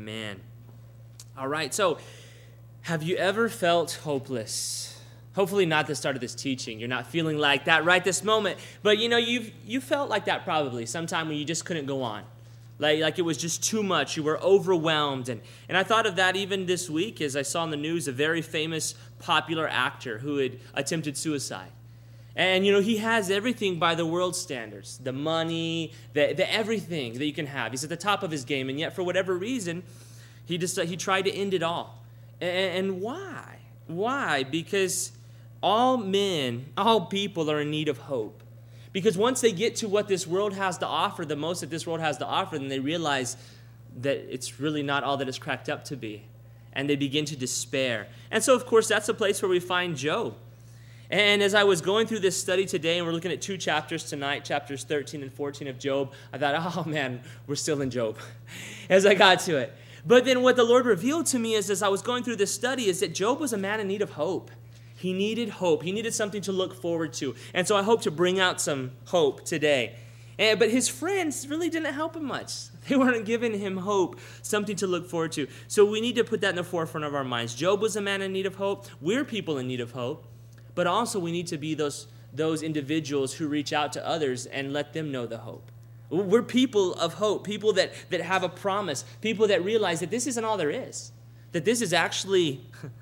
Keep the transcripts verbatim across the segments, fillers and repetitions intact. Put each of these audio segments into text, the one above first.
Amen. All right, so have you ever felt hopeless? Hopefully not the start of this teaching. You're not feeling like that right this moment. But, you know, you've you felt like that probably sometime when you just couldn't go on. Like, like it was just too much. You were overwhelmed. And, and I thought of that even this week as I saw in the news a very famous, popular actor who had attempted suicide. And, you know, he has everything by the world standards. The money, the, the everything that you can have. He's at the top of his game. And yet, for whatever reason, he just he tried to end it all. And, and why? Why? Because all men, all people are in need of hope. Because once they get to what this world has to offer, the most that this world has to offer, then they realize that it's really not all that it's cracked up to be. And they begin to despair. And so, of course, that's the place where we find Job. And as I was going through this study today, and we're looking at two chapters tonight, chapters thirteen and fourteen of Job, I thought, oh man, we're still in Job as I got to it. But then what the Lord revealed to me is, as I was going through this study, is that Job was a man in need of hope. He needed hope. He needed something to look forward to. And so I hope to bring out some hope today. And, but his friends really didn't help him much. They weren't giving him hope, something to look forward to. So we need to put that in the forefront of our minds. Job was a man in need of hope. We're people in need of hope. But also we need to be those, those individuals who reach out to others and let them know the hope. We're people of hope, people that, that have a promise, people that realize that this isn't all there is, that this is actually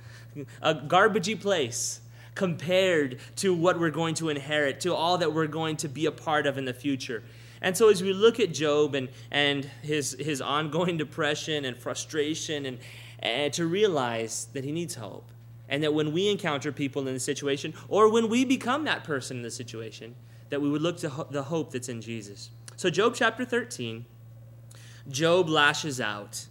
a garbagey place compared to what we're going to inherit, to all that we're going to be a part of in the future. And so as we look at Job and, and his, his ongoing depression and frustration, and, and to realize that he needs hope, and that when we encounter people in the situation, or when we become that person in the situation, that we would look to ho- the hope that's in Jesus. So Job chapter thirteen, Job lashes out.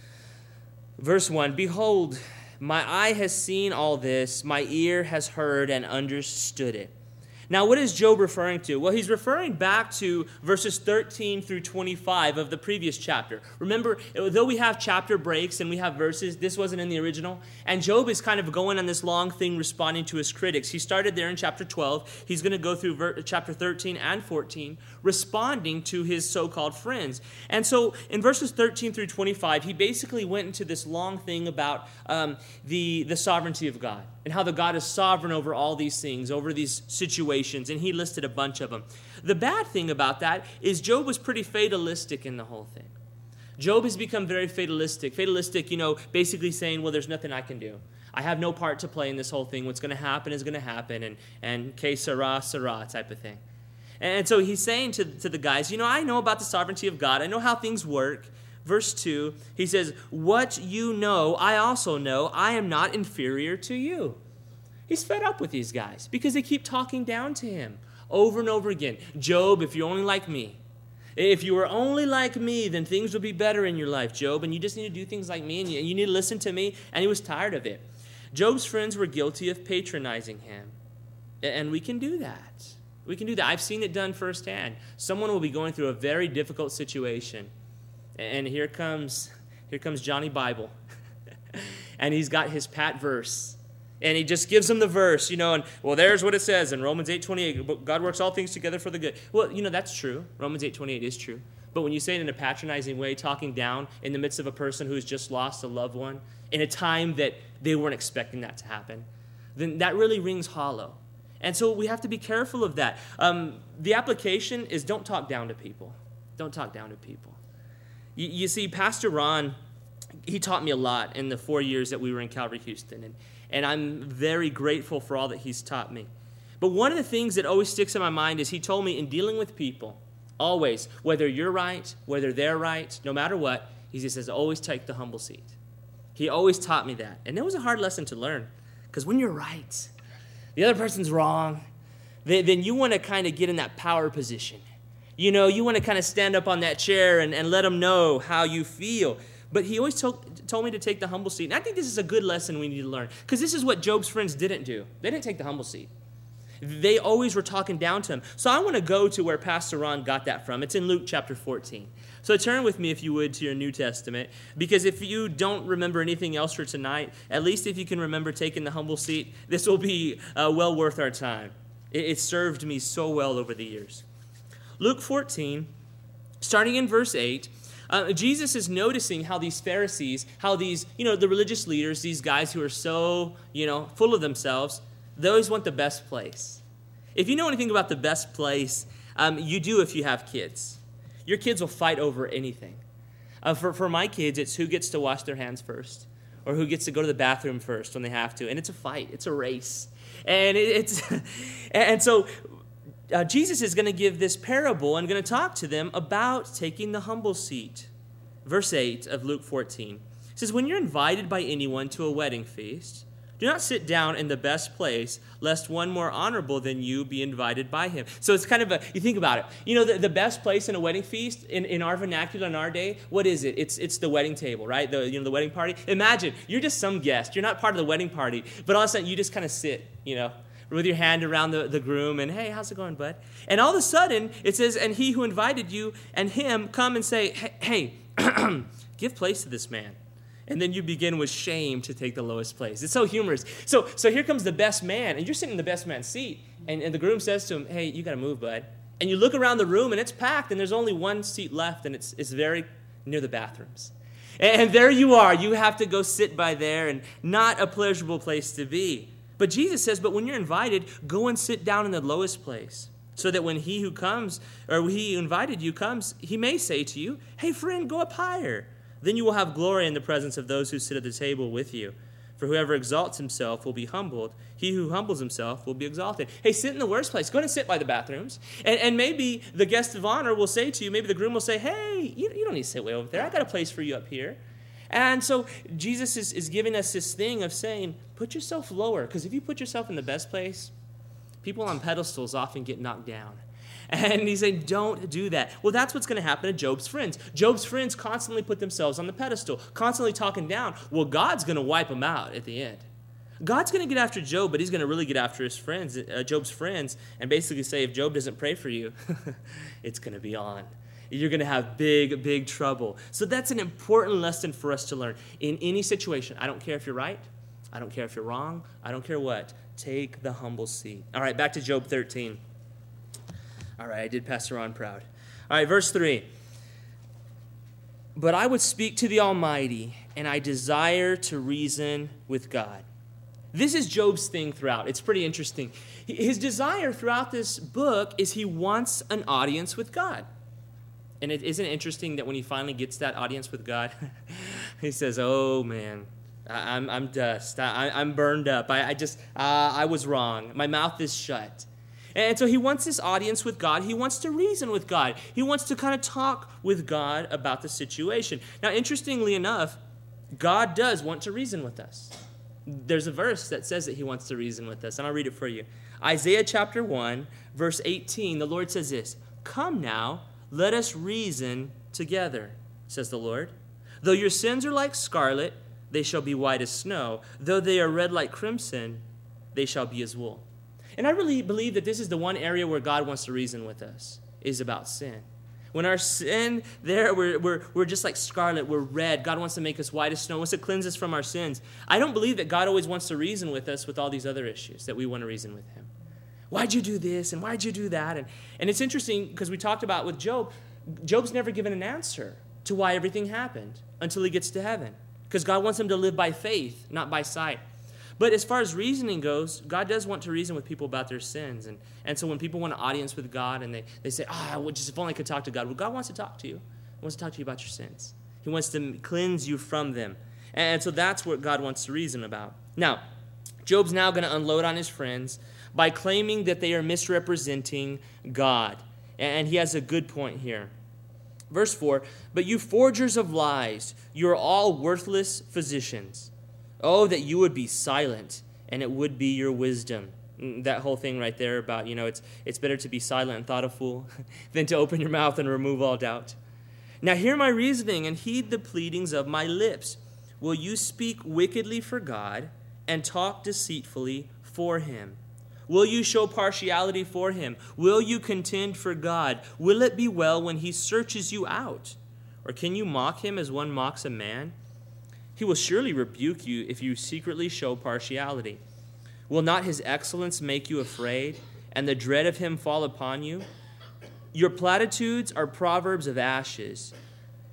Verse one, behold, my eye has seen all this, my ear has heard and understood it. Now, what is Job referring to? Well, he's referring back to verses thirteen through twenty-five of the previous chapter. Remember, though we have chapter breaks and we have verses, this wasn't in the original. And Job is kind of going on this long thing responding to his critics. He started there in chapter twelve. He's going to go through ver- chapter thirteen and fourteen, responding to his so-called friends. And so in verses thirteen through twenty-five, he basically went into this long thing about um, the, the sovereignty of God and how the God is sovereign over all these things, over these situations, and he listed a bunch of them. The bad thing about that is Job was pretty fatalistic in the whole thing. Job has become very fatalistic. Fatalistic, you know, basically saying, well, there's nothing I can do. I have no part to play in this whole thing. What's going to happen is going to happen, and, and que sera, sera type of thing. And so he's saying to, to the guys, you know, I know about the sovereignty of God. I know how things work. Verse two, he says, what you know, I also know. I am not inferior to you. He's fed up with these guys because they keep talking down to him over and over again. Job, if you're only like me, if you were only like me, then things would be better in your life, Job, and you just need to do things like me, and you, you need to listen to me. And he was tired of it. Job's friends were guilty of patronizing him, and we can do that. We can do that. I've seen it done firsthand. Someone will be going through a very difficult situation, and here comes, here comes Johnny Bible, and he's got his pat verse. And he just gives them the verse, you know, and, well, there's what it says in Romans eight twenty-eight. God works all things together for the good. Well, you know, that's true. Romans eight twenty-eight is true. But when you say it in a patronizing way, talking down in the midst of a person who's just lost a loved one, in a time that they weren't expecting that to happen, then that really rings hollow. And so we have to be careful of that. Um, the application is don't talk down to people. Don't talk down to people. You, you see, Pastor Ron, he taught me a lot in the four years that we were in Calvary Houston, and And I'm very grateful for all that he's taught me. But one of the things that always sticks in my mind is he told me in dealing with people, always, whether you're right, whether they're right, no matter what, he just says, always take the humble seat. He always taught me that. And it was a hard lesson to learn. Because when you're right, the other person's wrong, then you want to kind of get in that power position. You know, you want to kind of stand up on that chair and, and let them know how you feel. But he always told, told me to take the humble seat. And I think this is a good lesson we need to learn. Because this is what Job's friends didn't do. They didn't take the humble seat. They always were talking down to him. So I want to go to where Pastor Ron got that from. It's in Luke chapter fourteen. So turn with me, if you would, to your New Testament. Because if you don't remember anything else for tonight, at least if you can remember taking the humble seat, this will be uh, well worth our time. It, it served me so well over the years. Luke fourteen, starting in verse eight, Uh, Jesus is noticing how these Pharisees, how these, you know, the religious leaders, these guys who are so, you know, full of themselves, they always want the best place. If you know anything about the best place, um, you do if you have kids. Your kids will fight over anything. Uh, for, for my kids, it's who gets to wash their hands first or who gets to go to the bathroom first when they have to. And it's a fight. It's a race. And it, it's and so uh, Jesus is going to give this parable and going to talk to them about taking the humble seat. Verse eight of Luke fourteen says, when you're invited by anyone to a wedding feast, do not sit down in the best place, lest one more honorable than you be invited by him. So it's kind of a, you think about it. You know, the, the best place in a wedding feast, in, in our vernacular, in our day, what is it? It's it's the wedding table, right? The, you know, the wedding party. Imagine, you're just some guest. You're not part of the wedding party. But all of a sudden, you just kind of sit, you know, with your hand around the, the groom, and, hey, how's it going, bud? And all of a sudden, it says, and he who invited you and him come and say, hey, hey give place to this man. And then you begin with shame to take the lowest place. It's so humorous. So so here comes the best man, and you're sitting in the best man's seat. And, and the groom says to him, hey, you got to move, bud. And you look around the room, and it's packed, and there's only one seat left, and it's it's very near the bathrooms. And, and there you are. You have to go sit by there, and not a pleasurable place to be. But Jesus says, but when you're invited, go and sit down in the lowest place, so that when he who comes, or he who invited you comes, he may say to you, hey, friend, go up higher. Then you will have glory in the presence of those who sit at the table with you. For whoever exalts himself will be humbled. He who humbles himself will be exalted. Hey, sit in the worst place. Go ahead and sit by the bathrooms. And, and maybe the guest of honor will say to you, maybe the groom will say, hey, you, you don't need to sit way over there. I got a place for you up here. And so Jesus is, is giving us this thing of saying, put yourself lower. Because if you put yourself in the best place, people on pedestals often get knocked down. And he's saying, don't do that. Well, that's what's going to happen to Job's friends. Job's friends constantly put themselves on the pedestal, constantly talking down. Well, God's going to wipe them out at the end. God's going to get after Job, but he's going to really get after his friends, uh, Job's friends, and basically say, if Job doesn't pray for you, it's going to be on. You're going to have big, big trouble. So that's an important lesson for us to learn. In any situation, I don't care if you're right. I don't care if you're wrong. I don't care what. Take the humble seat. All right, back to Job thirteen. All right, I did Pastor Ron proud. All right, verse three. But I would speak to the Almighty, and I desire to reason with God. This is Job's thing throughout. It's pretty interesting. His desire throughout this book is he wants an audience with God. And it isn't interesting that when he finally gets that audience with God, he says, oh, man, I'm, I'm dust. I, I'm burned up. I, I just, uh, I was wrong. My mouth is shut. And so he wants this audience with God. He wants to reason with God. He wants to kind of talk with God about the situation. Now, interestingly enough, God does want to reason with us. There's a verse that says that he wants to reason with us, and I'll read it for you. Isaiah chapter one, verse eighteen, the Lord says this, come now, let us reason together, says the Lord. Though your sins are like scarlet, they shall be white as snow. Though they are red like crimson, they shall be as wool. And I really believe that this is the one area where God wants to reason with us, is about sin. When our sin there, we're, we're, we're just like scarlet, we're red. God wants to make us white as snow, wants to cleanse us from our sins. I don't believe that God always wants to reason with us with all these other issues that we want to reason with him. Why'd you do this, and why'd you do that? And, and it's interesting because we talked about with Job, Job's never given an answer to why everything happened until he gets to heaven. Because God wants him to live by faith, not by sight. But as far as reasoning goes, God does want to reason with people about their sins. And, and so when people want an audience with God and they, they say, ah, oh, just if only I could talk to God. Well, God wants to talk to you. He wants to talk to you about your sins. He wants to cleanse you from them. And so that's what God wants to reason about. Now, Job's now going to unload on his friends by claiming that they are misrepresenting God. And he has a good point here. Verse four, but you forgers of lies, you are all worthless physicians. Oh, that you would be silent, and it would be your wisdom. That whole thing right there about, you know, it's it's better to be silent and thought a fool than to open your mouth and remove all doubt. Now hear my reasoning and heed the pleadings of my lips. Will you speak wickedly for God and talk deceitfully for him? Will you show partiality for him? Will you contend for God? Will it be well when he searches you out? Or can you mock him as one mocks a man? He will surely rebuke you if you secretly show partiality. Will not his excellence make you afraid, and the dread of him fall upon you? Your platitudes are proverbs of ashes.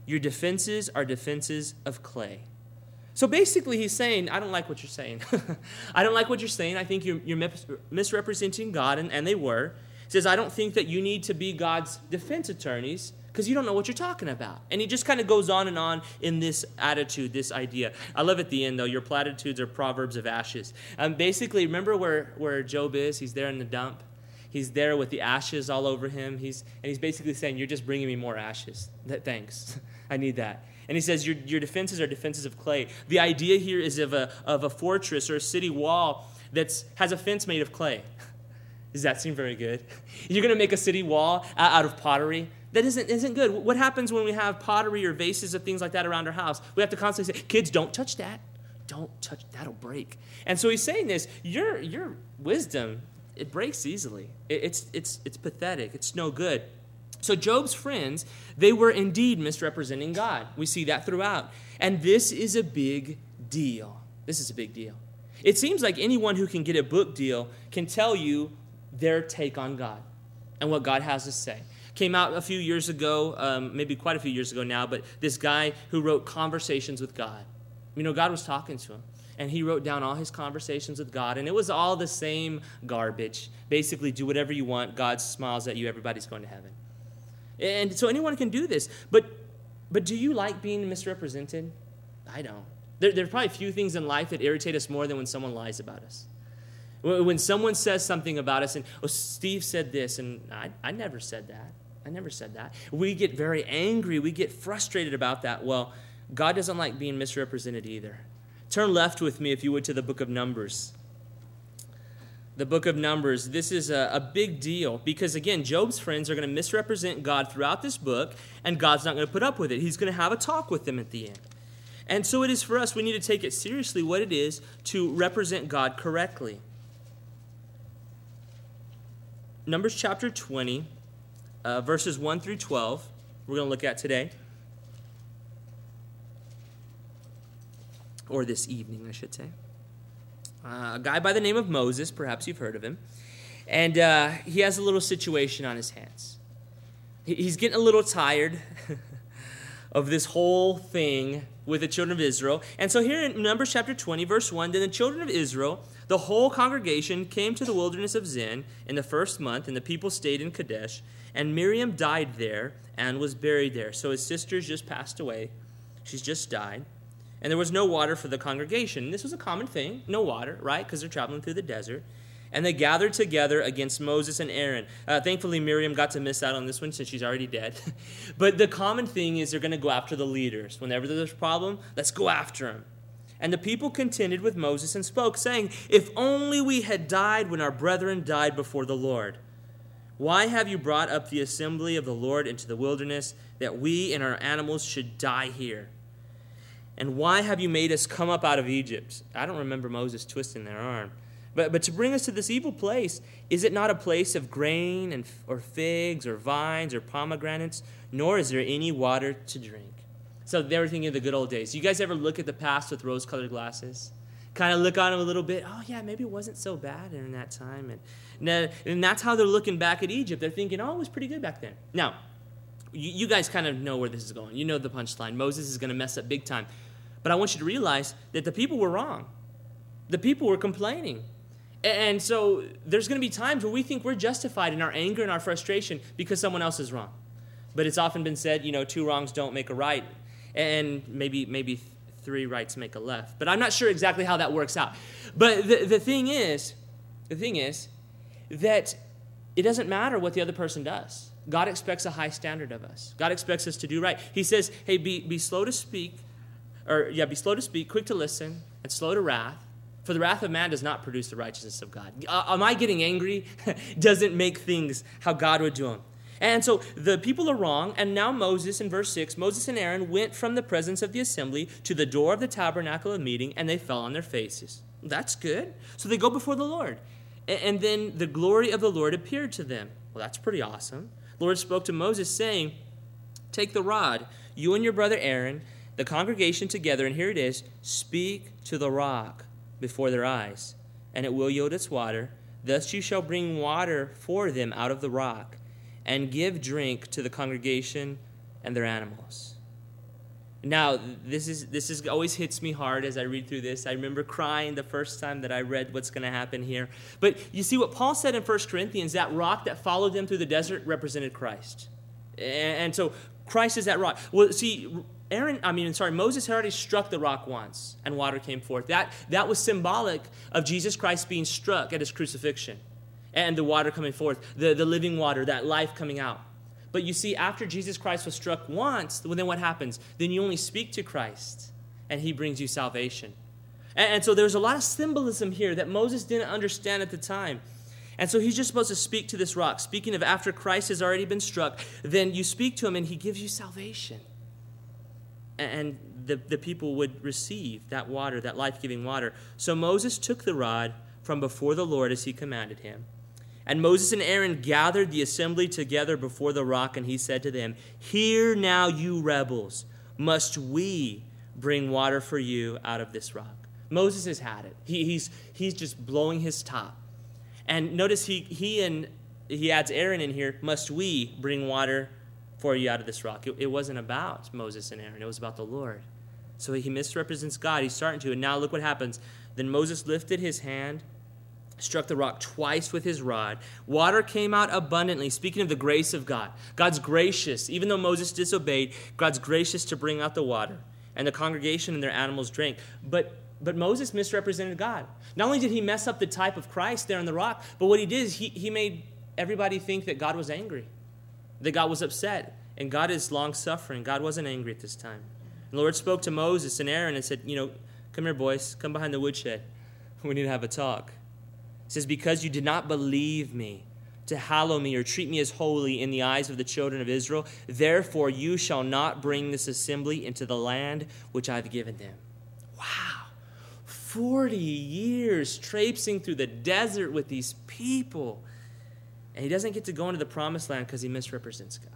Your defenses are defenses of clay. So basically he's saying, I don't like what you're saying. I don't like what you're saying. I think you're, you're misrepresenting God, and, and they were. He says, I don't think that you need to be God's defense attorneys because you don't know what you're talking about. And he just kind of goes on and on in this attitude, this idea. I love at the end, though, your platitudes are proverbs of ashes. Um, basically, remember where, where Job is? He's there in the dump. He's there with the ashes all over him. He's And he's basically saying, you're just bringing me more ashes. Thanks. I need that. And he says, your, your defenses are defenses of clay. The idea here is of a, of a fortress or a city wall that has a fence made of clay. Does that seem very good? You're going to make a city wall out of pottery? That isn't, isn't good. What happens when we have pottery or vases of things like that around our house? We have to constantly say, kids, don't touch that. Don't touch, that'll break. And so he's saying this, your, your wisdom, it breaks easily. It, it's, it's, it's pathetic. It's no good. So Job's friends, they were indeed misrepresenting God. We see that throughout. And this is a big deal. This is a big deal. It seems like anyone who can get a book deal can tell you their take on God and what God has to say. Came out a few years ago, um, maybe quite a few years ago now, but this guy who wrote Conversations with God. You know, God was talking to him. And he wrote down all his conversations with God, and it was all the same garbage. Basically, do whatever you want. God smiles at you. Everybody's going to heaven. And so anyone can do this. But but do you like being misrepresented? I don't. There, there are probably few things in life that irritate us more than when someone lies about us. When someone says something about us, and, oh, Steve said this, and I, I never said that. I never said that. We get very angry. We get frustrated about that. Well, God doesn't like being misrepresented either. Turn left with me, if you would, to the book of Numbers. The book of Numbers, this is a, a big deal because, again, Job's friends are going to misrepresent God throughout this book, and God's not going to put up with it. He's going to have a talk with them at the end. And so it is for us. We need to take it seriously what it is to represent God correctly. Numbers chapter twenty, uh, verses one through twelve, we're going to look at today. Or this evening, I should say. Uh, a guy by the name of Moses, perhaps you've heard of him, and uh, he has a little situation on his hands. He, he's getting a little tired of this whole thing with the children of Israel. And so here in Numbers chapter twenty, verse one, then the children of Israel, the whole congregation, came to the wilderness of Zin in the first month, and the people stayed in Kadesh, and Miriam died there and was buried there. So his sister's just passed away. She's just died. And there was no water for the congregation. This was a common thing, no water, right? Because they're traveling through the desert. And they gathered together against Moses and Aaron. Uh, thankfully, Miriam got to miss out on this one since she's already dead. But the common thing is they're going to go after the leaders. Whenever there's a problem, let's go after them. And the people contended with Moses and spoke, saying, if only we had died when our brethren died before the Lord. Why have you brought up the assembly of the Lord into the wilderness, that we and our animals should die here? And why have you made us come up out of Egypt? I don't remember Moses twisting their arm. But, but to bring us to this evil place, is it not a place of grain and or figs or vines or pomegranates? Nor is there any water to drink. So they were thinking of the good old days. You guys ever look at the past with rose-colored glasses? Kind of look on them a little bit. Oh, yeah, maybe it wasn't so bad in that time. And, and that's how they're looking back at Egypt. They're thinking, oh, it was pretty good back then. Now, you, you guys kind of know where this is going. You know the punchline. Moses is going to mess up big time. But I want you to realize that the people were wrong. The people were complaining. And so there's going to be times where we think we're justified in our anger and our frustration because someone else is wrong. But it's often been said, you know, two wrongs don't make a right. And maybe maybe three rights make a left. But I'm not sure exactly how that works out. But the, the thing is, the thing is that it doesn't matter what the other person does. God expects a high standard of us. God expects us to do right. He says, hey, be, be slow to speak. Or, yeah, be slow to speak, quick to listen, and slow to wrath. For the wrath of man does not produce the righteousness of God. Uh, am I getting angry? Doesn't make things how God would do them. And so the people are wrong, and now Moses, in verse six, Moses and Aaron went from the presence of the assembly to the door of the tabernacle of meeting, and they fell on their faces. That's good. So they go before the Lord. And then the glory of the Lord appeared to them. Well, that's pretty awesome. The Lord spoke to Moses, saying, take the rod, you and your brother Aaron, the congregation together, and here it is, speak to the rock before their eyes, and it will yield its water. Thus you shall bring water for them out of the rock, and give drink to the congregation and their animals. Now, this is this is always hits me hard as I read through this. I remember crying the first time that I read what's going to happen here. But you see what Paul said in First Corinthians, that rock that followed them through the desert represented Christ. And so Christ is that rock. Well, see, Aaron, I mean, sorry, Moses had already struck the rock once, and water came forth. That, that was symbolic of Jesus Christ being struck at his crucifixion, and the water coming forth, the, the living water, that life coming out. But you see, after Jesus Christ was struck once, well, then what happens? Then you only speak to Christ, and he brings you salvation. And, and so there's a lot of symbolism here that Moses didn't understand at the time. And so he's just supposed to speak to this rock. Speaking of after Christ has already been struck, then you speak to him, and he gives you salvation. And the, the people would receive that water, that life-giving water. So Moses took the rod from before the Lord as he commanded him. And Moses and Aaron gathered the assembly together before the rock, and he said to them, "Hear now, you rebels, must we bring water for you out of this rock?" Moses has had it. He, he's, he's just blowing his top. And notice he, he and he adds Aaron in here, "Must we bring water for you out of this rock?" It, it wasn't about Moses and Aaron. It was about the Lord. So he misrepresents God. He's starting to. And now look what happens. Then Moses lifted his hand, struck the rock twice with his rod. Water came out abundantly. Speaking of the grace of God. God's gracious. Even though Moses disobeyed, God's gracious to bring out the water. And the congregation and their animals drank. But but Moses misrepresented God. Not only did he mess up the type of Christ there on the rock, but what he did is he, he made everybody think that God was angry, that God was upset. And God is long-suffering. God wasn't angry at this time. And the Lord spoke to Moses and Aaron and said, you know, "Come here, boys. Come behind the woodshed. We need to have a talk." It says, "Because you did not believe me to hallow me or treat me as holy in the eyes of the children of Israel, therefore you shall not bring this assembly into the land which I have given them." Wow. forty years traipsing through the desert with these people. And he doesn't get to go into the promised land because he misrepresents God.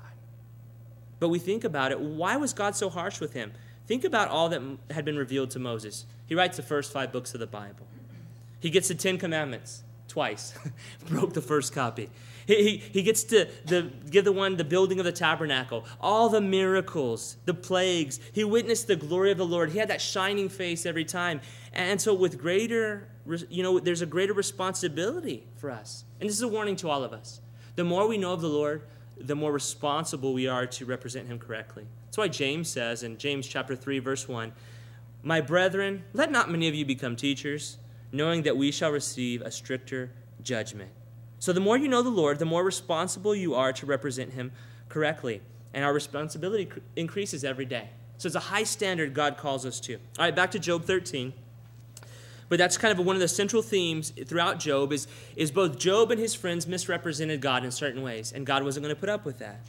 But we think about it. Why was God so harsh with him? Think about all that had been revealed to Moses. He writes the first five books of the Bible. He gets the Ten Commandments twice. Broke the first copy. He, he, he gets to the, give the one, the building of the tabernacle, all the miracles, the plagues. He witnessed the glory of the Lord. He had that shining face every time. And so with greater, you know, there's a greater responsibility for us. And this is a warning to all of us. The more we know of the Lord, the more responsible we are to represent him correctly. That's why James says in James chapter three, verse one, "My brethren, let not many of you become teachers, knowing that we shall receive a stricter judgment." So the more you know the Lord, the more responsible you are to represent him correctly. And our responsibility increases every day. So it's a high standard God calls us to. All right, back to Job thirteen. But that's kind of one of the central themes throughout Job is, is both Job and his friends misrepresented God in certain ways, and God wasn't going to put up with that.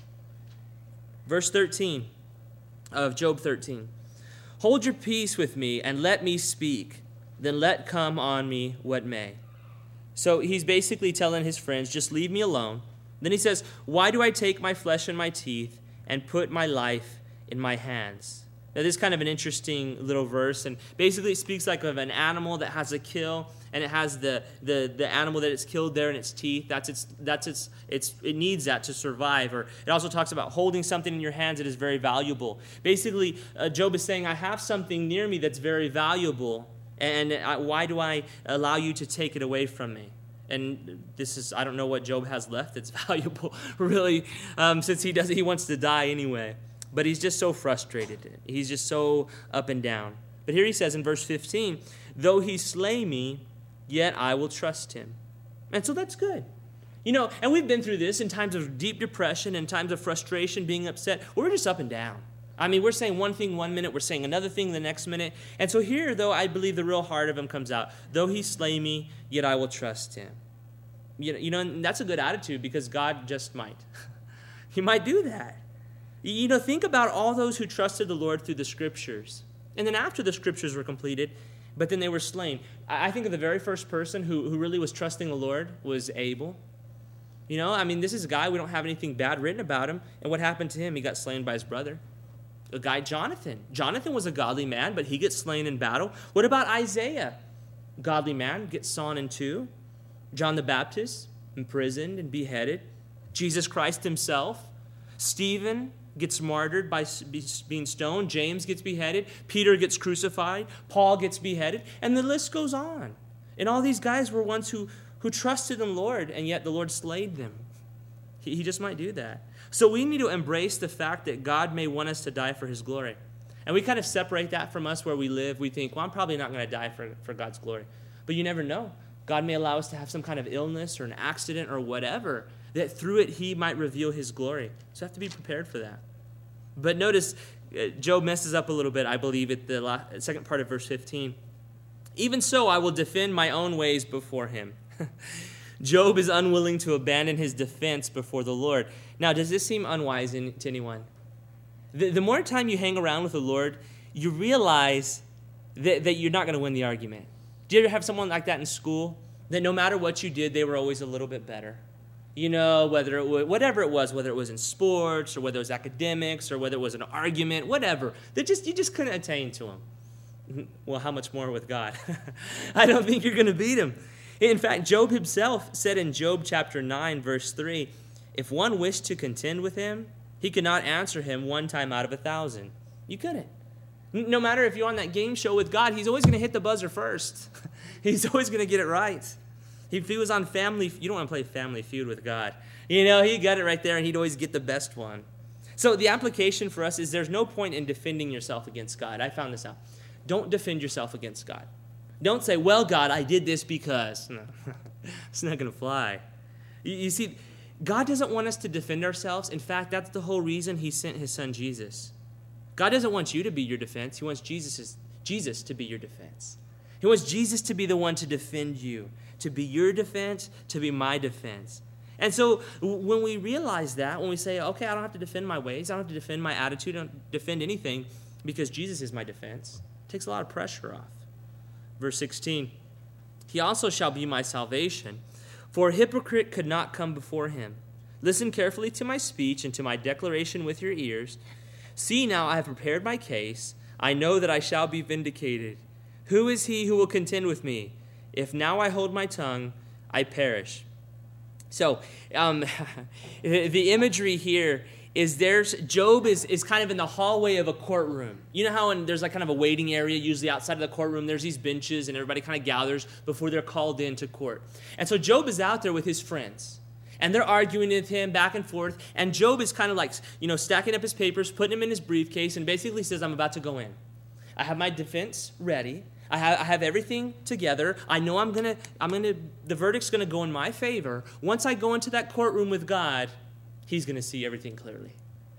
Verse thirteen of Job thirteen. "Hold your peace with me and let me speak. Then let come on me what may." So he's basically telling his friends, just leave me alone. Then he says, "Why do I take my flesh in my teeth and put my life in my hands?" Now, this is kind of an interesting little verse, and basically it speaks like of an animal that has a kill, and it has the the, the animal that it's killed there in its teeth. That's its that's its it's it needs that to survive. Or it also talks about holding something in your hands that is very valuable. Basically, uh, Job is saying, I have something near me that's very valuable, and I, why do I allow you to take it away from me? And this is, I don't know what Job has left that's valuable, really, um, since he does he wants to die anyway. But he's just so frustrated. He's just so up and down. But here he says in verse fifteen, "Though he slay me, yet I will trust him." And so that's good. You know, and we've been through this in times of deep depression, in times of frustration, being upset. We're just up and down. I mean, we're saying one thing one minute, we're saying another thing the next minute. And so here, though, I believe the real heart of him comes out. "Though he slay me, yet I will trust him." You know, you know, and that's a good attitude because God just might. He might do that. You know, think about all those who trusted the Lord through the Scriptures. And then after the Scriptures were completed, but then they were slain. I think of the very first person who, who really was trusting the Lord was Abel. You know, I mean, this is a guy, we don't have anything bad written about him. And what happened to him? He got slain by his brother. A guy, Jonathan. Jonathan was a godly man, but he gets slain in battle. What about Isaiah? Godly man, gets sawn in two. John the Baptist, imprisoned and beheaded. Jesus Christ himself. Stephen, gets martyred by being stoned. James gets beheaded. Peter gets crucified. Paul gets beheaded. And the list goes on. And all these guys were ones who, who trusted in the Lord, and yet the Lord slayed them. He, he just might do that. So we need to embrace the fact that God may want us to die for his glory. And we kind of separate that from us where we live. We think, well, I'm probably not going to die for, for God's glory. But you never know. God may allow us to have some kind of illness or an accident or whatever, that through it he might reveal his glory. So we have to be prepared for that. But notice, uh, Job messes up a little bit, I believe, at the last, second part of verse fifteen. Even so, I will defend my own ways before him. Job is unwilling to abandon his defense before the Lord. Now, does this seem unwise in, to anyone? The, the more time you hang around with the Lord, you realize that, that you're not going to win the argument. Do you ever have someone like that in school? That no matter what you did, they were always a little bit better. You know, whether it was, whatever it was, whether it was in sports or whether it was academics or whether it was an argument, whatever. They just you just couldn't attain to them. Well, how much more with God? I don't think you're going to beat him. In fact, Job himself said in Job chapter nine, verse three, if one wished to contend with him, he could not answer him one time out of a thousand. You couldn't. No matter if you're on that game show with God, he's always going to hit the buzzer first. He's always going to get it right. If he was on Family, you don't want to play Family Feud with God. You know, he got it right there, and he'd always get the best one. So the application for us is there's no point in defending yourself against God. I found this out. Don't defend yourself against God. Don't say, well, God, I did this because. No, it's not going to fly. You, you see, God doesn't want us to defend ourselves. In fact, that's the whole reason he sent his son Jesus. God doesn't want you to be your defense. He wants Jesus, Jesus to be your defense. He wants Jesus to be the one to defend you, to be your defense, to be my defense. And so when we realize that, when we say, okay, I don't have to defend my ways, I don't have to defend my attitude, I don't defend anything because Jesus is my defense, it takes a lot of pressure off. Verse sixteen, he also shall be my salvation, for a hypocrite could not come before him. Listen carefully to my speech and to my declaration with your ears. See now, I have prepared my case. I know that I shall be vindicated. Who is he who will contend with me? If now I hold my tongue, I perish. So, um, the imagery here is there's, Job is, is kind of in the hallway of a courtroom. You know how in, there's like kind of a waiting area, usually outside of the courtroom, there's these benches and everybody kind of gathers before they're called into court. And so Job is out there with his friends. And they're arguing with him back and forth. And Job is kind of like, you know, stacking up his papers, putting them in his briefcase, and basically says, I'm about to go in. I have my defense ready. I have, I have everything together. I know I'm going to, I'm going to, the verdict's going to go in my favor. Once I go into that courtroom with God, he's going to see everything clearly.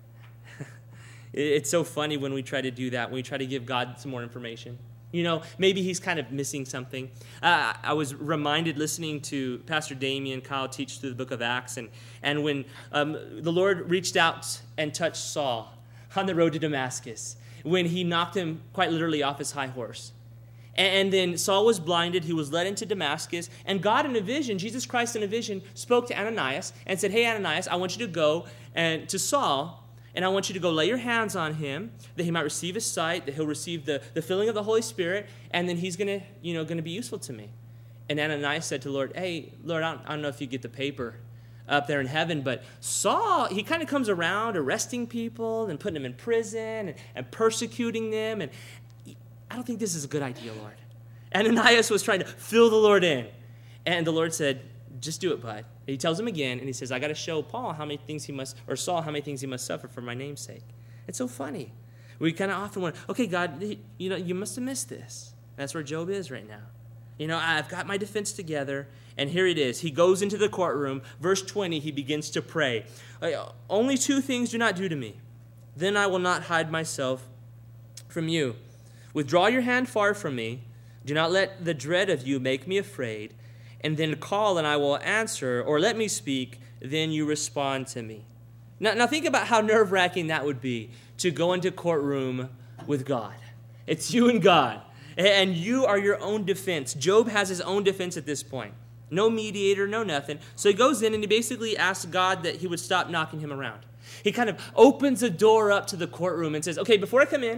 It's so funny when we try to do that, when we try to give God some more information. You know, maybe he's kind of missing something. Uh, I was reminded listening to Pastor Damien Kyle teach through the book of Acts, and, and when um, the Lord reached out and touched Saul on the road to Damascus, when he knocked him quite literally off his high horse. And, and then Saul was blinded, he was led into Damascus, and God in a vision, Jesus Christ in a vision, spoke to Ananias and said, hey, Ananias, I want you to go and to Saul, and I want you to go lay your hands on him, that he might receive his sight, that he'll receive the, the filling of the Holy Spirit, and then he's going to, you know, going to be useful to me. And Ananias said to the Lord, hey, Lord, I don't, I don't know if you get the paper up there in heaven, but Saul, he kind of comes around arresting people and putting them in prison and, and persecuting them, and I don't think this is a good idea, Lord. Ananias was trying to fill the Lord in, and the Lord said, just do it, bud. And he tells him again, and he says, I got to show Paul how many things he must, or Saul how many things he must suffer for my name's sake. It's so funny. We kind of often want, okay, God, you know, you must have missed this. That's where Job is right now. You know, I've got my defense together, and here it is. He goes into the courtroom. Verse twenty, he begins to pray. Only two things do not do to me. Then I will not hide myself from you. Withdraw your hand far from me. Do not let the dread of you make me afraid. And then call and I will answer, or let me speak, then you respond to me. Now, now think about how nerve-wracking that would be to go into courtroom with God. It's you and God, and you are your own defense. Job has his own defense at this point. No mediator, no nothing. So he goes in and he basically asks God that he would stop knocking him around. He kind of opens the door up to the courtroom and says, okay, before I come in,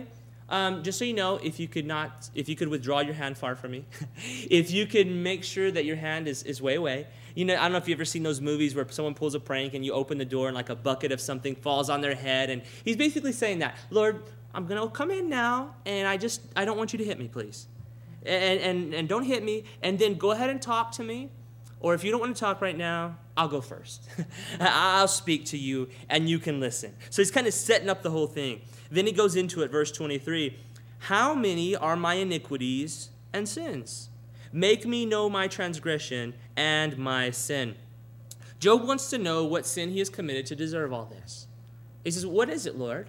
Um, just so you know, if you could not, if you could withdraw your hand far from me, if you could make sure that your hand is, is way away. You know, I don't know if you've ever seen those movies where someone pulls a prank and you open the door and like a bucket of something falls on their head. And he's basically saying that, Lord, I'm going to come in now, and I just, I don't want you to hit me, please. And, and, and don't hit me, and then go ahead and talk to me. Or if you don't want to talk right now, I'll go first. I'll speak to you, and you can listen. So he's kind of setting up the whole thing. Then he goes into it, verse twenty-three. How many are my iniquities and sins? Make me know my transgression and my sin. Job wants to know what sin he has committed to deserve all this. He says, what is it, Lord?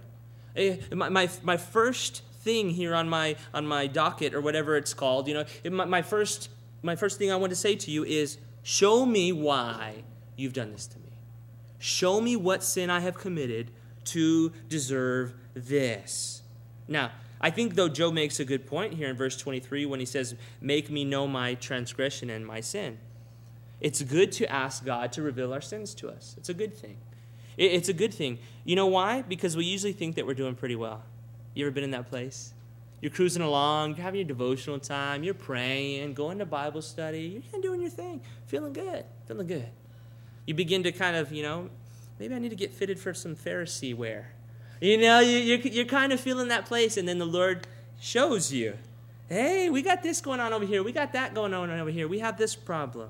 My, my, my first thing here on my on my docket, or whatever it's called, you know, my, my first my first thing I want to say to you is, show me why you've done this to me. Show me what sin I have committed to deserve this. Now, I think, though, Job makes a good point here in verse twenty-three when he says, make me know my transgression and my sin. It's good to ask God to reveal our sins to us. It's a good thing. It's a good thing. You know why? Because we usually think that we're doing pretty well. You ever been in that place? You're cruising along, you're having your devotional time, you're praying, going to Bible study, you're kind of doing your thing, feeling good, feeling good. You begin to kind of, you know, maybe I need to get fitted for some Pharisee wear. You know, you, you're, you're kind of feeling that place, and then the Lord shows you, hey, we got this going on over here, we got that going on over here, we have this problem.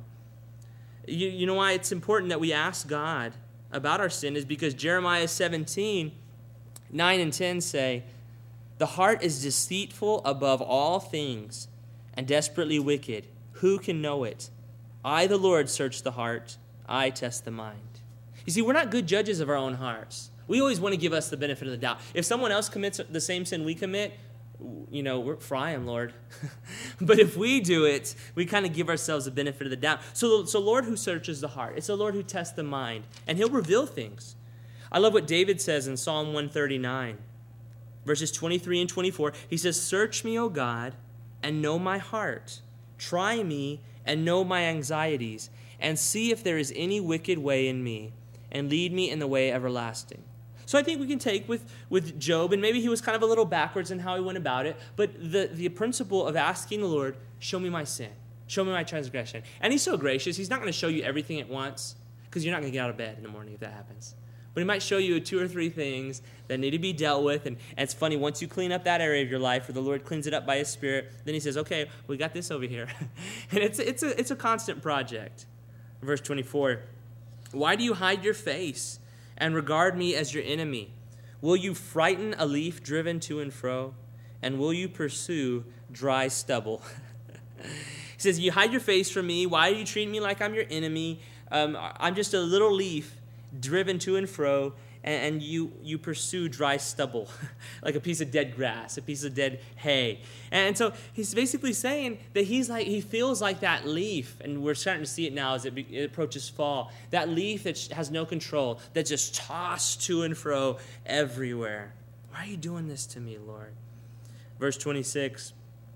You, you know why it's important that we ask God about our sin is because Jeremiah seventeen, nine and ten say, the heart is deceitful above all things and desperately wicked. Who can know it? I, the Lord, search the heart. I test the mind. You see, we're not good judges of our own hearts. We always want to give us the benefit of the doubt. If someone else commits the same sin we commit, you know, we're fry them, Lord. But if we do it, we kind of give ourselves the benefit of the doubt. So, so Lord who searches the heart. It's the Lord who tests the mind, and he'll reveal things. I love what David says in Psalm one thirty-nine. Verses twenty-three and twenty-four, he says, search me, O God, and know my heart. Try me and know my anxieties, and see if there is any wicked way in me, and lead me in the way everlasting. So I think we can take with, with Job, and maybe he was kind of a little backwards in how he went about it, but the, the principle of asking the Lord, show me my sin, show me my transgression. And he's so gracious, he's not going to show you everything at once, because you're not going to get out of bed in the morning if that happens. But he might show you two or three things that need to be dealt with. And, and it's funny, once you clean up that area of your life, or the Lord cleans it up by his Spirit, then he says, okay, we got this over here. And it's, it's, a, it's a constant project. Verse twenty-four, why do you hide your face and regard me as your enemy? Will you frighten a leaf driven to and fro? And will you pursue dry stubble? He says, you hide your face from me. Why are you treating me like I'm your enemy? Um, I'm just a little leaf driven to and fro, and, and you you pursue dry stubble, like a piece of dead grass, a piece of dead hay. And so he's basically saying that he's like he feels like that leaf, and we're starting to see it now as it, be, it approaches fall. That leaf that has no control, that's just tossed to and fro everywhere. Why are you doing this to me, Lord? Verse twenty-six,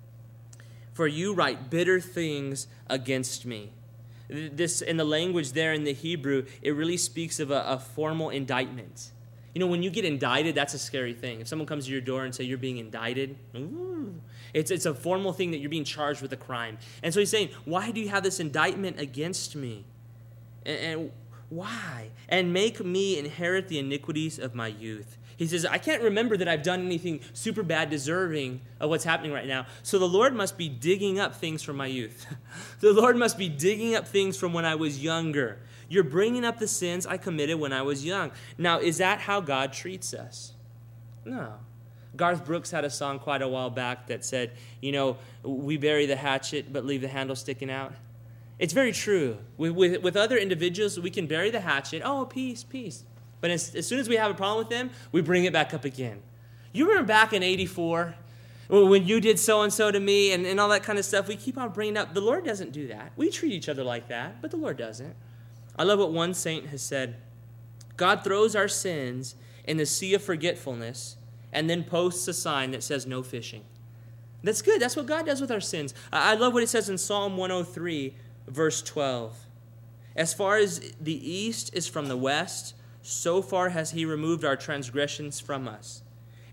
for you write bitter things against me. This, in the language there in the Hebrew, it really speaks of a, a formal indictment. You know, when you get indicted, that's a scary thing. If someone comes to your door and say you're being indicted, ooh, it's, it's a formal thing that you're being charged with a crime. And so he's saying, why do you have this indictment against me? And, and why? And make me inherit the iniquities of my youth. He says, I can't remember that I've done anything super bad deserving of what's happening right now. So the Lord must be digging up things from my youth. The Lord must be digging up things from when I was younger. You're bringing up the sins I committed when I was young. Now, is that how God treats us? No. Garth Brooks had a song quite a while back that said, you know, we bury the hatchet but leave the handle sticking out. It's very true. With, with, with other individuals, we can bury the hatchet. Oh, peace, peace. But as, as soon as we have a problem with them, we bring it back up again. You remember back in eighty-four, when you did so-and-so to me and, and all that kind of stuff, we keep on bringing up. The Lord doesn't do that. We treat each other like that, but the Lord doesn't. I love what one saint has said. God throws our sins in the sea of forgetfulness and then posts a sign that says no fishing. That's good. That's what God does with our sins. I love what it says in Psalm one oh three, verse twelve. As far as the east is from the west, so far has he removed our transgressions from us.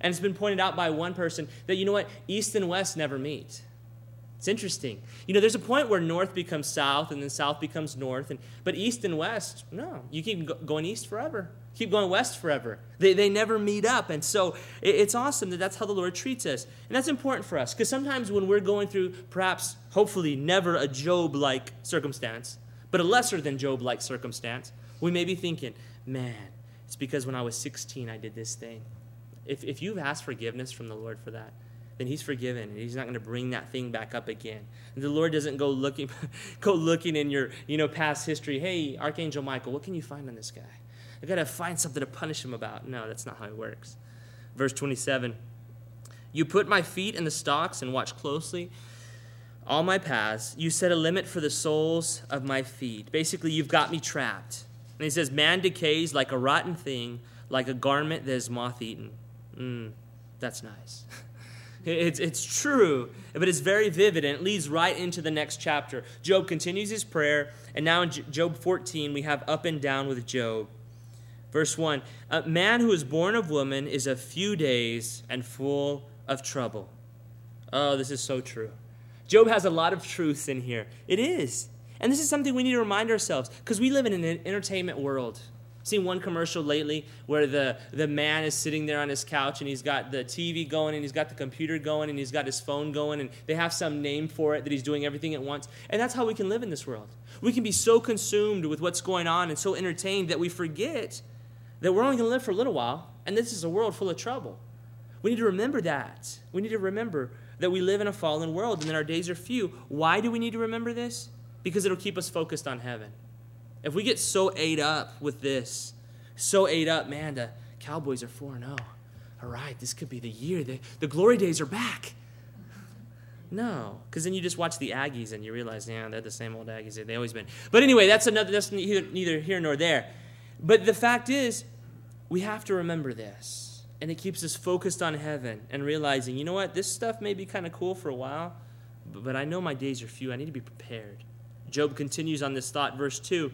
And it's been pointed out by one person that, you know what, east and west never meet. It's interesting. You know, there's a point where north becomes south and then south becomes north. And but east and west, no. You keep go- going east forever. Keep going west forever. They they never meet up. And so it, it's awesome that that's how the Lord treats us. And that's important for us because sometimes when we're going through perhaps, hopefully, never a Job-like circumstance, but a lesser than Job-like circumstance, we may be thinking, man, it's because when I was sixteen I did this thing. If if you've asked forgiveness from the Lord for that, then he's forgiven, and he's not going to bring that thing back up again. And the Lord doesn't go looking go looking in your you know past history. Hey, Archangel Michael, what can you find on this guy? I got to find something to punish him about. No, that's not how it works. Verse twenty-seven, you put my feet in the stocks and watch closely all my paths. You set a limit for the soles of my feet. Basically, you've got me trapped. And he says, man decays like a rotten thing, like a garment that is moth-eaten. Mm, that's nice. It's, it's true, but it's very vivid, and it leads right into the next chapter. Job continues his prayer, and now in Job fourteen, we have up and down with Job. Verse one, a man who is born of woman is a few days and full of trouble. Oh, this is so true. Job has a lot of truths in here. It is. And this is something we need to remind ourselves, because we live in an entertainment world. I've seen one commercial lately where the, the man is sitting there on his couch and he's got the T V going and he's got the computer going and he's got his phone going and they have some name for it that he's doing everything at once. And that's how we can live in this world. We can be so consumed with what's going on and so entertained that we forget that we're only going to live for a little while, and this is a world full of trouble. We need to remember that. We need to remember that we live in a fallen world and that our days are few. Why do we need to remember this? Because it'll keep us focused on heaven. If we get so ate up with this, so ate up, man, the Cowboys are four and oh. All right, this could be the year. The, the glory days are back. No, because then you just watch the Aggies and you realize, yeah, they're the same old Aggies that they've always been. But anyway, that's another. That's neither, neither here nor there. But the fact is, we have to remember this. And it keeps us focused on heaven and realizing, you know what, this stuff may be kind of cool for a while, but, but I know my days are few. I need to be prepared. Job continues on this thought, verse two.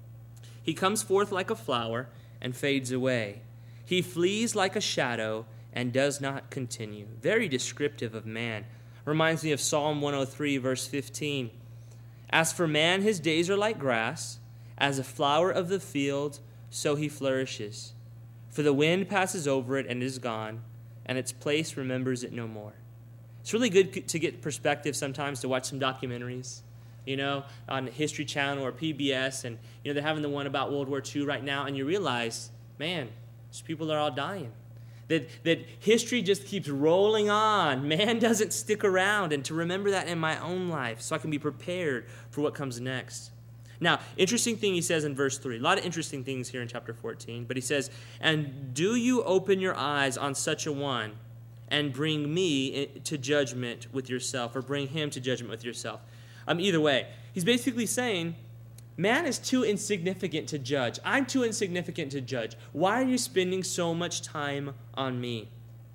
He comes forth like a flower and fades away. He flees like a shadow and does not continue. Very descriptive of man. Reminds me of Psalm one oh three, verse fifteen. As for man, his days are like grass. As a flower of the field, so he flourishes. For the wind passes over it and is gone, and its place remembers it no more. It's really good to get perspective sometimes, to watch some documentaries, you know, on History Channel or P B S, and, you know, they're having the one about World War Two right now, and you realize, man, these people are all dying. That, that history just keeps rolling on. Man doesn't stick around, and to remember that in my own life so I can be prepared for what comes next. Now, interesting thing he says in verse three. A lot of interesting things here in chapter fourteen. But he says, and do you open your eyes on such a one and bring me to judgment with yourself, or bring him to judgment with yourself? Um, either way, he's basically saying, man is too insignificant to judge. I'm too insignificant to judge. Why are you spending so much time on me?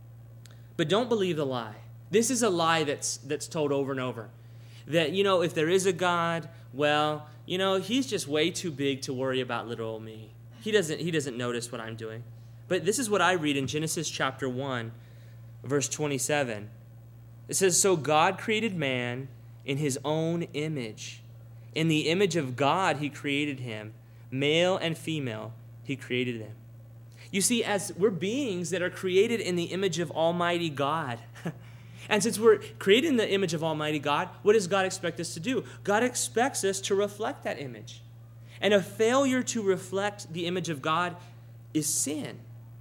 But don't believe the lie. This is a lie that's that's told over and over. That, you know, if there is a God, well, you know, he's just way too big to worry about little old me. He doesn't, he doesn't notice what I'm doing. But this is what I read in Genesis chapter one, verse twenty-seven. It says, so God created man in his own image. In the image of God, he created him. Male and female, he created them. You see, as we're beings that are created in the image of Almighty God. And since we're created in the image of Almighty God, what does God expect us to do? God expects us to reflect that image. And a failure to reflect the image of God is sin.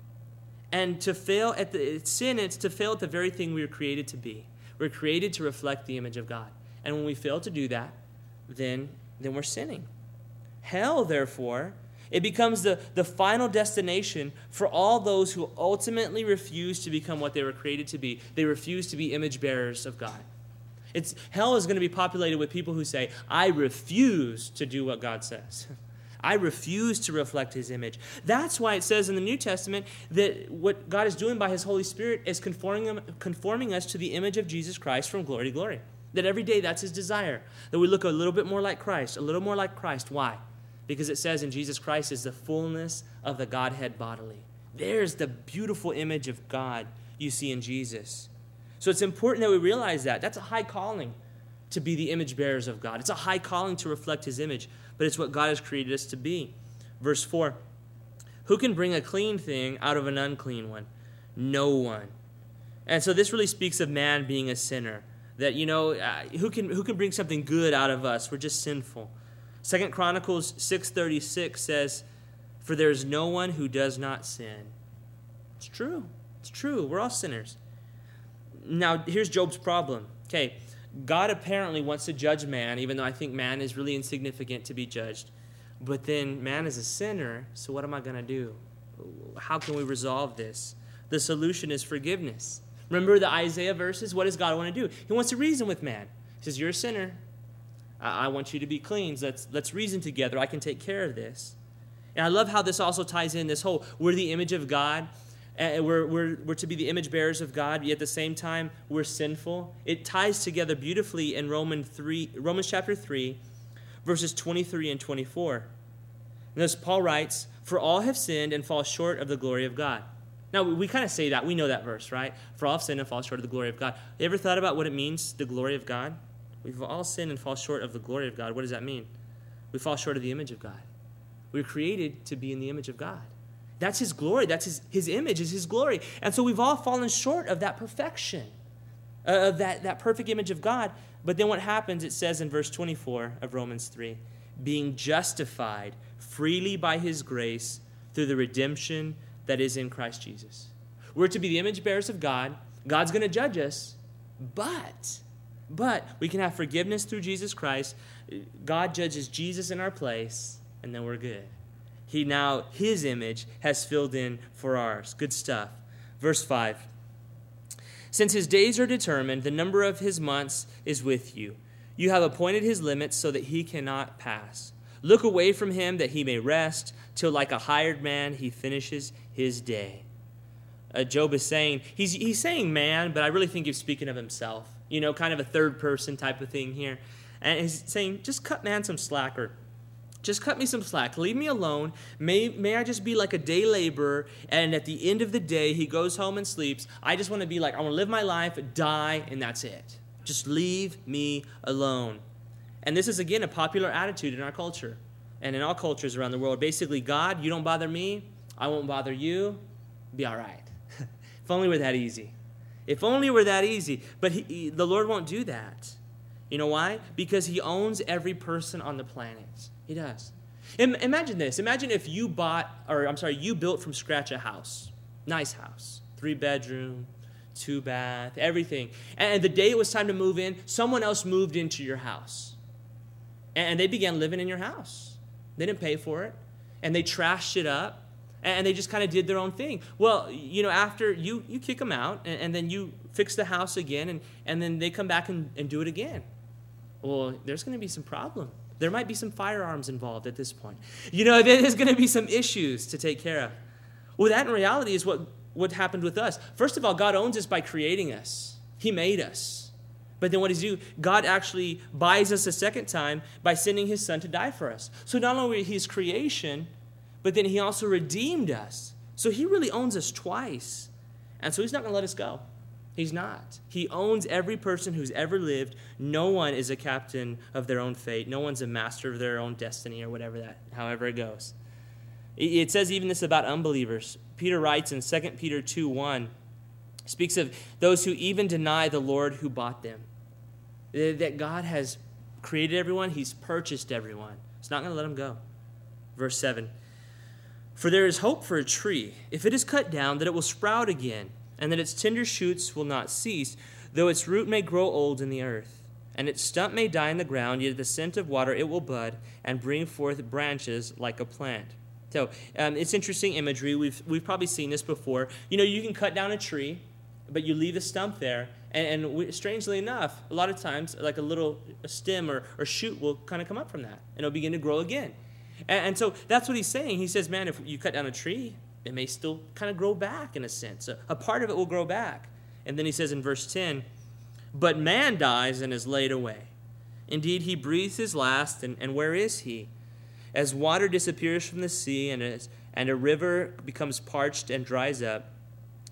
And to fail at the it's sin, it's to fail at the very thing we were created to be. We're created to reflect the image of God. And when we fail to do that, then, then we're sinning. Hell, therefore, it becomes the, the final destination for all those who ultimately refuse to become what they were created to be. They refuse to be image bearers of God. It's, hell is going to be populated with people who say, I refuse to do what God says. I refuse to reflect his image. That's why it says in the New Testament that what God is doing by his Holy Spirit is conforming, conforming us to the image of Jesus Christ from glory to glory. That every day that's his desire, that we look a little bit more like Christ, a little more like Christ. Why? Because it says in Jesus Christ is the fullness of the Godhead bodily. There's the beautiful image of God you see in Jesus. So it's important that we realize that. That's a high calling, to be the image bearers of God. It's a high calling to reflect his image, but it's what God has created us to be. Verse four, who can bring a clean thing out of an unclean one? No one. And so this really speaks of man being a sinner. That, you know, uh, who can who can bring something good out of us? We're just sinful. Second Chronicles six thirty-six says, for there is no one who does not sin. It's true. It's true. We're all sinners. Now, here's Job's problem. Okay, God apparently wants to judge man, even though I think man is really insignificant to be judged. But then man is a sinner, so what am I going to do? How can we resolve this? The solution is forgiveness. Remember the Isaiah verses? What does God want to do? He wants to reason with man. He says, you're a sinner. I want you to be clean. Let's, let's reason together. I can take care of this. And I love how this also ties in this whole, we're the image of God. And we're, we're, we're to be the image bearers of God, yet at the same time, we're sinful. It ties together beautifully in Romans three, Romans chapter three, verses twenty-three and twenty-four. And as Paul writes, for all have sinned and fall short of the glory of God. Now, we, we kind of say that. We know that verse, right? For all have sinned and fall short of the glory of God. You ever thought about what it means, the glory of God? We've all sinned and fall short of the glory of God. What does that mean? We fall short of the image of God. We're created to be in the image of God. That's his glory. That's his, his image is his glory. And so we've all fallen short of that perfection, uh, of that, that perfect image of God. But then what happens, it says in verse twenty-four of Romans three, being justified freely by his grace through the redemption that is in Christ Jesus. We're to be the image bearers of God. God's going to judge us, but, but we can have forgiveness through Jesus Christ. God judges Jesus in our place, and then we're good. He now, his image has filled in for ours. Good stuff. Verse five. Since his days are determined, the number of his months is with you. You have appointed his limits so that he cannot pass. Look away from him that he may rest, till like a hired man he finishes his day. Uh, Job is saying, he's, he's saying man, but I really think he's speaking of himself. You know, kind of a third person type of thing here. And he's saying, just cut man some slack, or just cut me some slack. Leave me alone. May, may I just be like a day laborer, and at the end of the day, he goes home and sleeps. I just want to be like, I want to live my life, die, and that's it. Just leave me alone. And this is, again, a popular attitude in our culture and in all cultures around the world. Basically, God, you don't bother me, I won't bother you, be all right. If only we're that easy. If only we're that easy. But he, he, the Lord won't do that. You know why? Because he owns every person on the planet. He does. Imagine this. Imagine if you bought, or I'm sorry, you built from scratch a house. Nice house. Three bedroom, two bath, everything. And the day it was time to move in, someone else moved into your house. And they began living in your house. They didn't pay for it. And they trashed it up. And they just kind of did their own thing. Well, you know, after you, you kick them out, and, and then you fix the house again, and, and then they come back and, and do it again. Well, there's going to be some problem. There might be some firearms involved at this point. You know, there's going to be some issues to take care of. Well, that in reality is what, what happened with us. First of all, God owns us by creating us. He made us. But then what does he do? God actually buys us a second time by sending his son to die for us. So not only his creation, but then he also redeemed us. So he really owns us twice. And so he's not going to let us go. He's not. He owns every person who's ever lived. No one is a captain of their own fate. No one's a master of their own destiny, or whatever that, however it goes. It says even this about unbelievers. Peter writes in Second Peter two one, speaks of those who even deny the Lord who bought them. That God has created everyone. He's purchased everyone. He's not going to let them go. Verse seven. For there is hope for a tree, if it is cut down, that it will sprout again, and that its tender shoots will not cease, though its root may grow old in the earth, and its stump may die in the ground, yet at the scent of water it will bud and bring forth branches like a plant. So um, it's interesting imagery. We've we've probably seen this before. You know, you can cut down a tree, but you leave a stump there, and, and we, strangely enough, a lot of times, like a little a stem or, or shoot will kind of come up from that, and it'll begin to grow again. And, and so that's what he's saying. He says, man, if you cut down a tree, it may still kind of grow back in a sense. A, a part of it will grow back. And then he says in verse ten, but man dies and is laid away. Indeed, he breathes his last, and, and where is he? As water disappears from the sea, and, as, and a river becomes parched and dries up,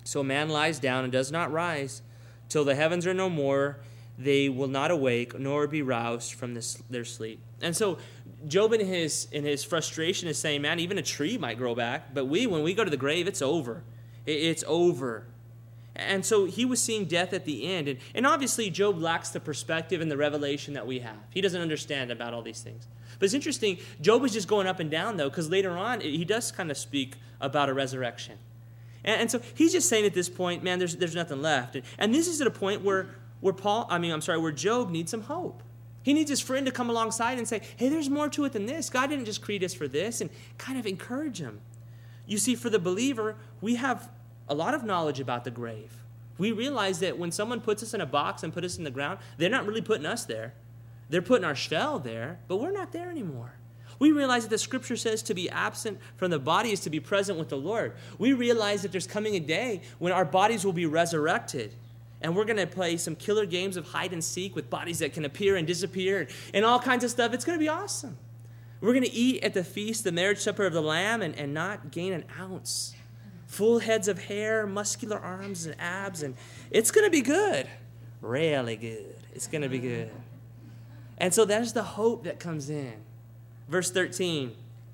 So man lies down and does not rise till the heavens are no more. They will not awake nor be roused from this, their sleep. And so Job in his in his frustration is saying, man, even a tree might grow back, but we, when we go to the grave, it's over. It's over. And so he was seeing death at the end. And, and obviously Job lacks the perspective and the revelation that we have. He doesn't understand about all these things. But it's interesting, Job is just going up and down, though, because later on, he does kind of speak about a resurrection. And, and so he's just saying at this point, man, there's there's nothing left. And, and this is at a point where, where Paul, I mean, I'm sorry, where Job needs some hope. He needs his friend to come alongside and say, hey, there's more to it than this. God didn't just create us for this, and kind of encourage him. You see, for the believer, we have a lot of knowledge about the grave. We realize that when someone puts us in a box and put us in the ground, they're not really putting us there. They're putting our shell there, but we're not there anymore. We realize that the scripture says to be absent from the body is to be present with the Lord. We realize that there's coming a day when our bodies will be resurrected. And we're going to play some killer games of hide and seek with bodies that can appear and disappear and all kinds of stuff. It's going to be awesome. We're going to eat at the feast, the marriage supper of the Lamb, and, and not gain an ounce. Full heads of hair, muscular arms and abs, and it's going to be good. Really good. It's going to be good. And so there's the hope that comes in. Verse thirteen,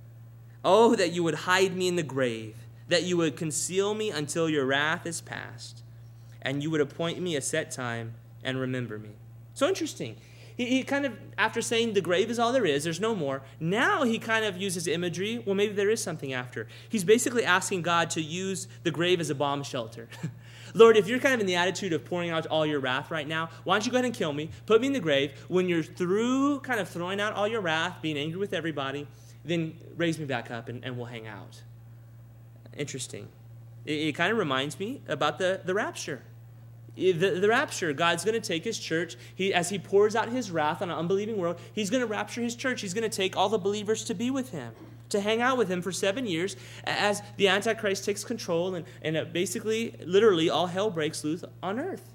oh, that you would hide me in the grave, that you would conceal me until your wrath is past, and you would appoint me a set time and remember me. So interesting. He, he kind of, after saying the grave is all there is, there's no more, now he kind of uses imagery. Well, maybe there is something after. He's basically asking God to use the grave as a bomb shelter. Lord, if you're kind of in the attitude of pouring out all your wrath right now, why don't you go ahead and kill me, put me in the grave. When you're through kind of throwing out all your wrath, being angry with everybody, then raise me back up and, and we'll hang out. Interesting. It, it kind of reminds me about the, the rapture. The, the rapture, God's going to take his church. He, as he pours out his wrath on an unbelieving world, he's going to rapture his church. He's going to take all the believers to be with him, to hang out with him for seven years as the Antichrist takes control and, and uh, basically, literally, all hell breaks loose on earth.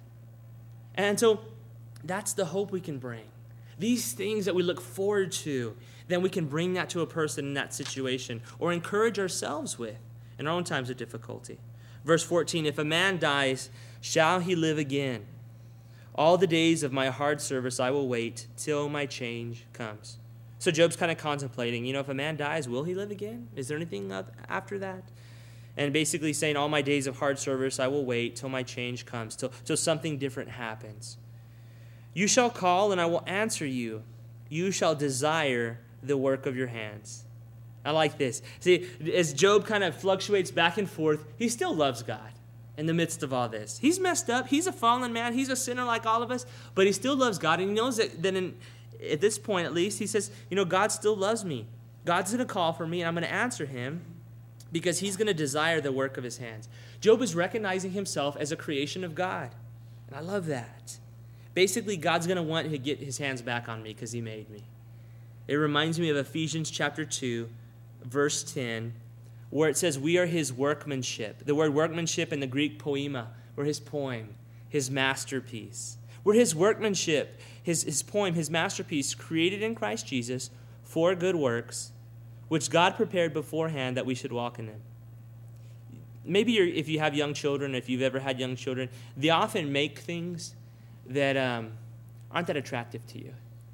And so that's the hope we can bring. These things that we look forward to, then we can bring that to a person in that situation or encourage ourselves with in our own times of difficulty. Verse fourteen, if a man dies, shall he live again? All the days of my hard service I will wait till my change comes. So Job's kind of contemplating, you know, if a man dies, will he live again? Is there anything after that? And basically saying, all my days of hard service I will wait till my change comes, till, till something different happens. You shall call and I will answer you. You shall desire the work of your hands. I like this. See, as Job kind of fluctuates back and forth, he still loves God in the midst of all this. He's messed up. He's a fallen man. He's a sinner like all of us, but he still loves God. And he knows that, that in, at this point, at least, he says, you know, God still loves me. God's going to call for me, and I'm going to answer him because he's going to desire the work of his hands. Job is recognizing himself as a creation of God, and I love that. Basically, God's going to want to get his hands back on me because he made me. It reminds me of Ephesians chapter two, verse ten, where it says, we are his workmanship. The word workmanship in the Greek poema, we're his poem, his masterpiece. We're his workmanship, his, his poem, his masterpiece, created in Christ Jesus for good works, which God prepared beforehand that we should walk in them. Maybe you're, if you have young children, if you've ever had young children, they often make things that um, aren't that attractive to you.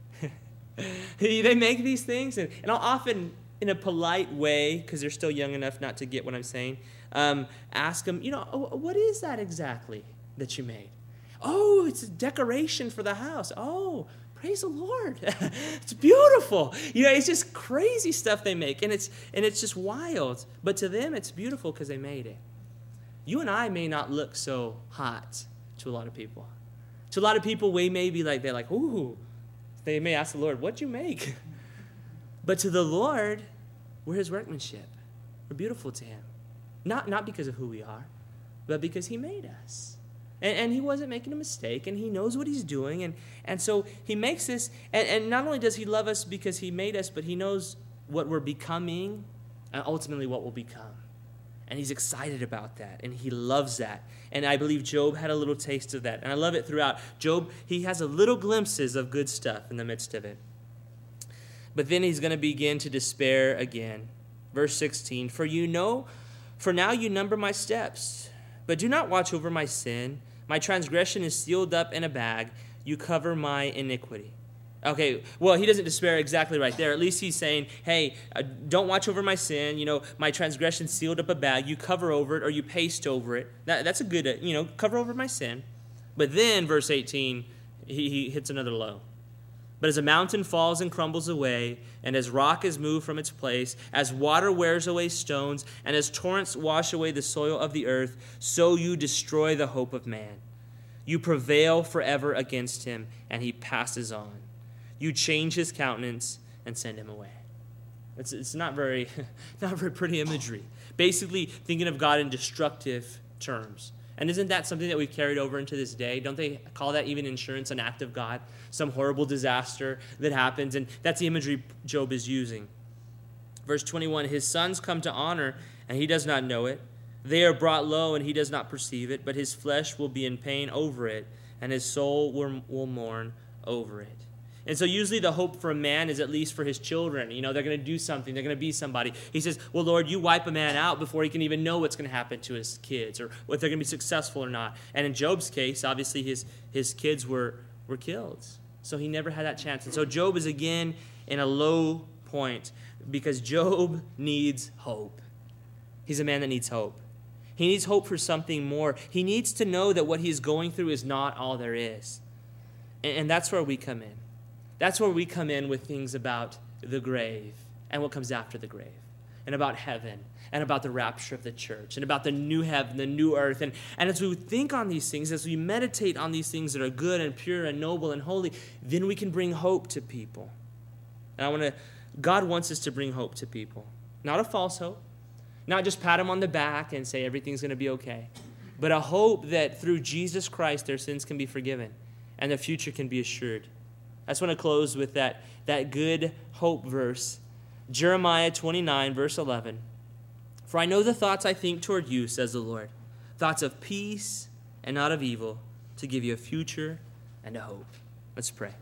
They make these things, and, and I'll often, in a polite way, because they're still young enough not to get what I'm saying, um, ask them, you know, oh, what is that exactly that you made? Oh, it's a decoration for the house. Oh, praise the Lord. It's beautiful. You know, it's just crazy stuff they make, and it's and it's just wild. But to them, it's beautiful because they made it. You and I may not look so hot to a lot of people. To a lot of people, we may be like, they're like, ooh. They may ask the Lord, what'd you make? But to the Lord, we're his workmanship. We're beautiful to him. Not, not because of who we are, but because he made us. And, and he wasn't making a mistake, and he knows what he's doing. And, and so he makes this, and, and not only does he love us because he made us, but he knows what we're becoming and ultimately what we'll become. And he's excited about that, and he loves that. And I believe Job had a little taste of that. And I love it throughout. Job, he has a little glimpses of good stuff in the midst of it. But then he's going to begin to despair again. Verse sixteen, for you know, for now you number my steps, But do not watch over my sin. My transgression is sealed up in a bag. You cover my iniquity. Okay, well, he doesn't despair exactly right there. At least he's saying, hey, uh, don't watch over my sin. You know, my transgression sealed up a bag. You cover over it or you paste over it. That, that's a good, uh, you know, cover over my sin. But then, verse eighteen, he, he hits another low. But as a mountain falls and crumbles away, and as rock is moved from its place, as water wears away stones, and as torrents wash away the soil of the earth, so you destroy the hope of man. You prevail forever against him, and he passes on. You change his countenance and send him away. It's, it's not very, not very pretty imagery. Basically, thinking of God in destructive terms. And isn't that something that we've carried over into this day? Don't they call that even insurance an act of God? Some horrible disaster that happens, and that's the imagery Job is using. Verse twenty-one, his sons come to honor, and he does not know it. They are brought low, and he does not perceive it, but his flesh will be in pain over it, and his soul will, will mourn over it. And so usually the hope for a man is at least for his children. You know, they're going to do something. They're going to be somebody. He says, well, Lord, you wipe a man out before he can even know what's going to happen to his kids or if they're going to be successful or not. And in Job's case, obviously his, his kids were, were killed. So he never had that chance. And so Job is again in a low point because Job needs hope. He's a man that needs hope. He needs hope for something more. He needs to know that what he's going through is not all there is. And, and that's where we come in. That's where we come in with things about the grave and what comes after the grave and about heaven and about the rapture of the church and about the new heaven, the new earth. And, and as we think on these things, as we meditate on these things that are good and pure and noble and holy, then we can bring hope to people. And I want to, God wants us to bring hope to people. Not a false hope. Not just pat them on the back and say everything's going to be okay. But a hope that through Jesus Christ their sins can be forgiven and the future can be assured. I just want to close with that, that good hope verse. Jeremiah twenty-nine, verse eleven. For I know the thoughts I think toward you, says the Lord, thoughts of peace and not of evil, to give you a future and a hope. Let's pray.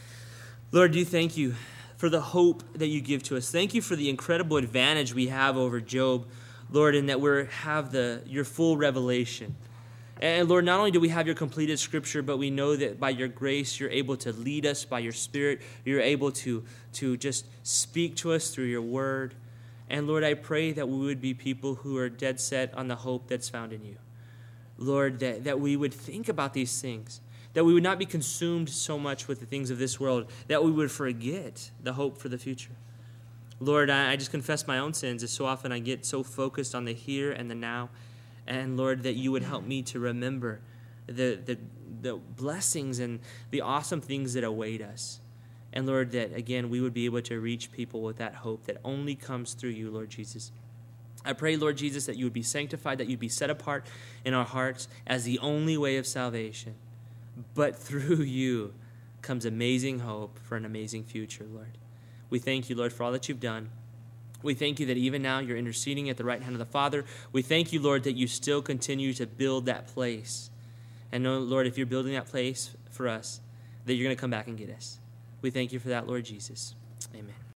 Lord, do thank you for the hope that you give to us. Thank you for the incredible advantage we have over Job, Lord, in that we have the your full revelation. And Lord, not only do we have your completed scripture, but we know that by your grace, you're able to lead us by your Spirit. You're able to, to just speak to us through your word. And Lord, I pray that we would be people who are dead set on the hope that's found in you. Lord, that, that we would think about these things, that we would not be consumed so much with the things of this world, that we would forget the hope for the future. Lord, I, I just confess my own sins, as so often I get so focused on the here and the now. And Lord, that you would help me to remember the, the the blessings and the awesome things that await us. And Lord, that again, we would be able to reach people with that hope that only comes through you, Lord Jesus. I pray, Lord Jesus, that you would be sanctified, that you'd be set apart in our hearts as the only way of salvation. But through you comes amazing hope for an amazing future, Lord. We thank you, Lord, for all that you've done. We thank you that even now you're interceding at the right hand of the Father. We thank you, Lord, that you still continue to build that place. And know, Lord, if you're building that place for us, that you're going to come back and get us. We thank you for that, Lord Jesus. Amen.